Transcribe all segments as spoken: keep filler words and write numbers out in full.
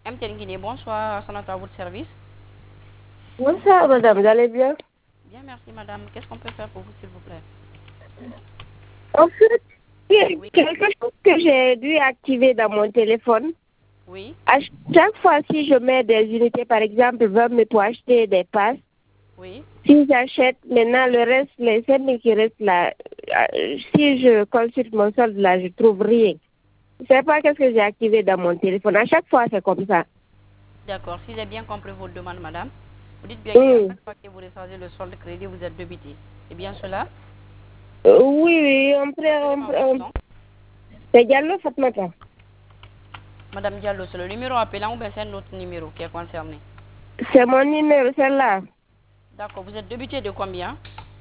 M T N Guinée, bonsoir, Sonata à votre service. Bonsoir madame, vous allez bien? Bien, merci madame. Qu'est-ce qu'on peut faire pour vous, s'il vous plaît? En fait, il y a Oui. quelque chose que j'ai dû activer dans mon téléphone. Oui. À chaque fois, si je mets des unités, par exemple, vingt mille pour acheter des passes, Oui. si j'achète maintenant le reste, les cinq mille qui restent là, euh, si je consulte mon solde là, je trouve rien. Je ne sais pas qu'est-ce que j'ai activé dans mon téléphone. À chaque fois, c'est comme ça. D'accord, si j'ai bien compris votre demande, madame, vous dites bien qu'à Mm. chaque fois que vous rechargez le solde crédit, vous êtes débité. C'est bien cela? Euh, oui, oui, on prend. On, Rappelez-moi votre prend- nom. C'est Diallo Fatmata. Madame Diallo, c'est le numéro appelant ou bien c'est un autre numéro qui est concerné? C'est mon numéro, celle-là. D'accord, vous êtes débité de combien?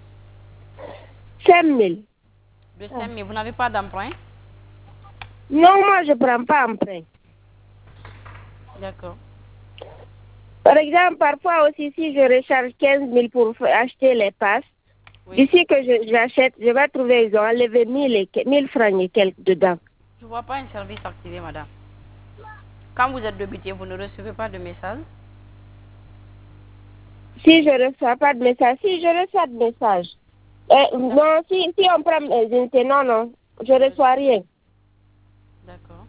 cinq mille. De cinq mille. Vous n'avez pas d'emprunt? Non, moi, je ne prends pas emprunt. D'accord. Par exemple, parfois aussi, si je recharge quinze mille pour f- acheter les passes, Oui. d'ici que je- j'achète, je vais trouver, ils ont enlevé mille et que- mille francs et quelques dedans. Je ne vois pas un service activé, madame. Quand vous êtes débité, vous ne recevez pas de message? Si je ne reçois pas de message, si je reçois de message, eh, non, si, si on prend mes unités, non, non, je ne reçois rien. D'accord.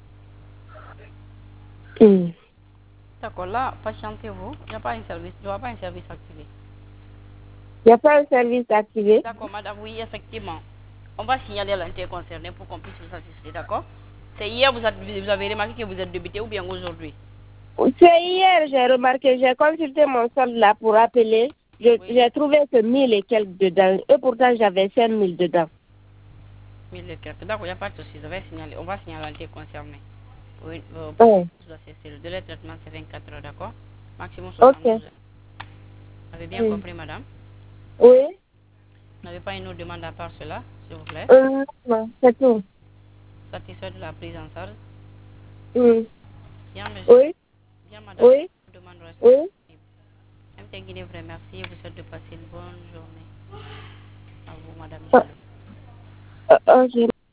Hmm. D'accord, là, patientez-vous. Il n'y a pas un service, il n'y aura pas un service activé. Il n'y a pas un service activé. D'accord, madame, oui, effectivement. On va signaler à l'entité concernée pour qu'on puisse vous assister, d'accord? C'est hier, vous avez, vous avez remarqué que vous êtes débité ou bien aujourd'hui? C'est hier, j'ai remarqué, j'ai consulté mon solde là pour appeler. Je- Oui, J'ai trouvé que mille et quelques dedans. Et pourtant, j'avais cinq mille dedans. mille et quelques. D'accord, il n'y a pas de souci. Je vais signaler, on va signaler à l'entité concernée. Oui, euh, pour qu'on Oh, puisse vous assister. Le délai de traitement, c'est vingt-quatre heures, d'accord? Maximum ok. soixante-douze heures. Vous avez bien Hmm. compris, madame? Oui. Vous n'avez pas une autre demande à part cela, s'il vous plaît? Euh, non, c'est tout. Satisfait de la prise en charge? Hmm. Bien, monsieur. Oui, Bien, madame. oui, Vos demandes resteront oui. disponibles. M T Guinée vous remercie et vous souhaite de passer une bonne journée. À vous, madame Ah, Diallo. ah, ok.